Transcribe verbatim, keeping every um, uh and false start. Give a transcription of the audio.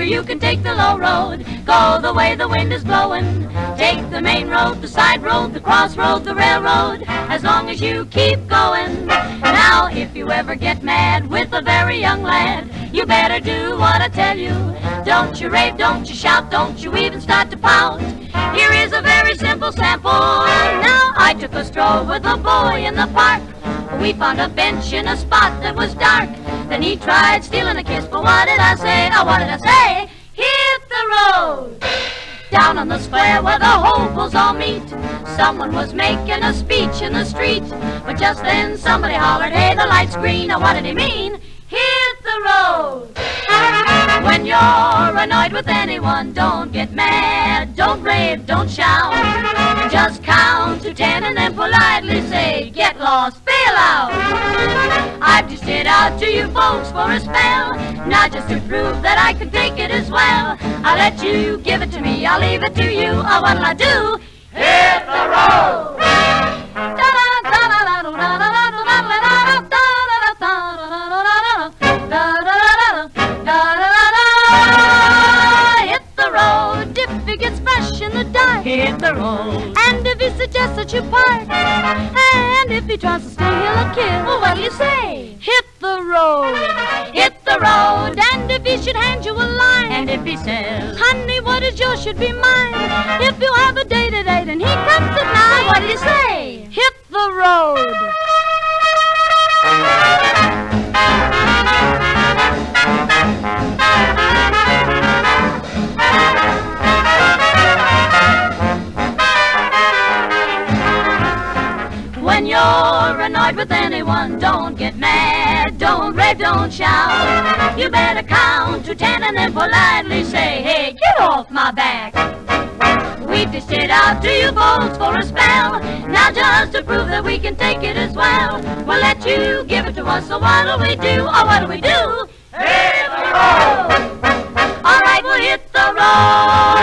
you can take the low road. Go the way the wind is blowing. Take the main road, the side road, the crossroad, the railroad, as long as you keep going. Now, if you ever get mad with a very young lad, you better do what I tell you. Don't you rave, don't you shout, don't you even start to pout. Here is a very simple sample. Now, I took a stroll with a boy in the park. We found a bench in a spot that was dark. Then he tried stealing a kiss, but what did I say? Oh, what did I say? Hit the road! Down on the square where the hopefuls all meet, someone was making a speech in the street. But just then somebody hollered, hey, the light's green. Now what did he mean? Hit the road! When you're annoyed with anyone, don't get mad, don't rave, don't shout. Just count to ten and then politely say, get lost, bail out. I've just hit out to you folks for a spell, now just to prove that I can take it as well. I'll let you give it to me, I'll leave it to you. Oh, what'll I do? Hit the road! Hit the road. And if he suggests that you part, and if he tries to stay, he'll kill. Well, what do you say? Hit the road. Hit the road. And if he should hand you a line, and if he says, honey, what is yours should be mine. If you have a date at eight and he comes at nine, well, what do you say? Hit the road. When you're annoyed with anyone, don't get mad, don't rave, don't shout. You better count to ten and then politely say, hey, get off my back. We dished it out to you folks for a spell, now just to prove that we can take it as well. We'll let you give it to us, so what'll we do? Oh, what'll we do? Hit the road! All right, we'll hit the road.